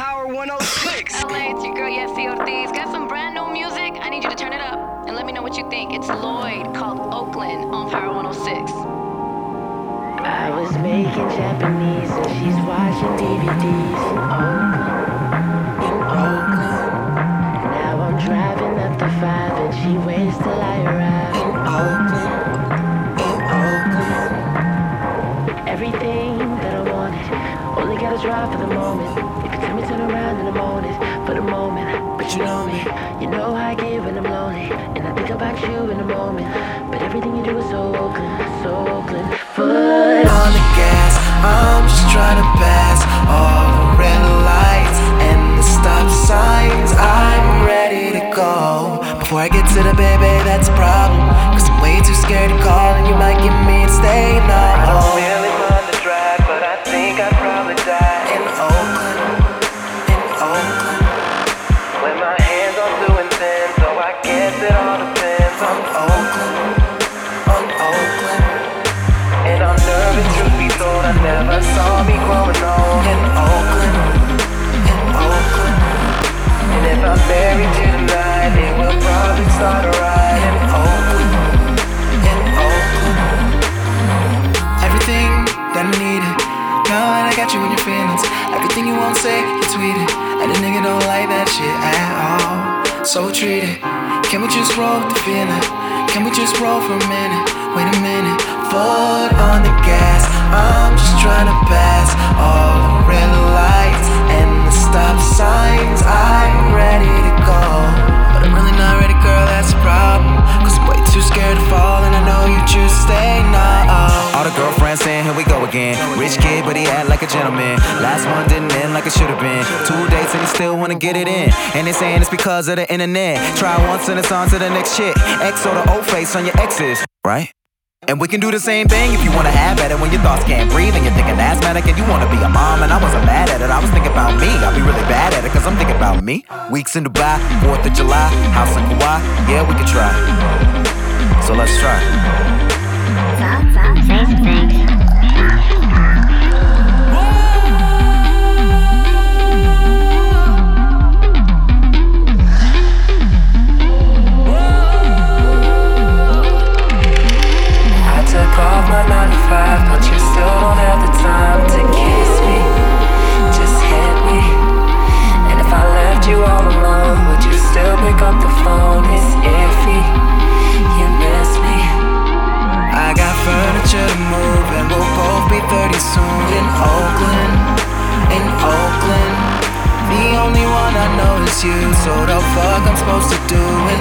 Power 106. LA, it's your girl Yessie Ortiz. Got some brand new music. I need you to turn it up and let me know what you think. It's Lloyd called Oakland on Power 106. I was making Japanese and she's watching DVDs in Oakland. Now I'm driving up the 5 and she waits till I arrive in Oakland. Everything that I wanted, only gotta drive for the moment. If you tell me turn around in the morning, for the moment. But you know me, you know how I get when I'm lonely. And I think about you in the moment. But everything you do is so Oakland, so Oakland. Foot on the gas, I'm just trying to pass all the red lights and the stop signs. I'm ready to go. Before I get to the baby, that's a problem. Cause I'm way too scared to call and you might get me to stay. No, I don't really mind the drive, but I think I'd probably die in Oakland, in Oakland. When my hands are doing thin, so I guess it all depends on Oakland, on Oakland. And I'm nervous, truth be told, I never saw me growing old in Oakland, in Oakland. And if I'm married to tonight, it will probably start a ride in Oakland, in Oakland. Everything that I needed, now that I got you in your feelings. Everything you won't say, you tweet it. And a nigga don't like that shit at all. So treat it. Can we just roll with the feeling? Can we just roll for a minute? Wait a minute. Foot on the gas, I'm just trying to pass all the red lights and the stop signs. I'm ready to go, but I'm really not ready, girl, that's a problem. Cause I'm way too scared to fall and I know you choose to stay now. All the girlfriends saying here we go again. Rich kid but he act like a gentleman. Last one didn't end like it should've been. 2 dates and he still wanna get it in. And they saying it's because of the internet. Try once and it's on to the next shit. X or the old face on your exes, right? And we can do the same thing if you wanna have at it when your thoughts can't breathe and you're thinking asthmatic and you wanna be a mom. And I wasn't mad at it, I was thinking about me. I'll be really bad at it cause I'm thinking about me. Weeks in Dubai, 4th of July, house in Kauai, yeah we can try. So let's try. Say some things. Off my 9 to 5, but you still don't have the time to kiss me. Just hit me. And if I left you all alone, would you still pick up the phone? It's iffy. You miss me. I got furniture to move, and we'll both be 30 soon in Oakland, in Oakland. The only one I know is you, so the fuck I'm supposed to do in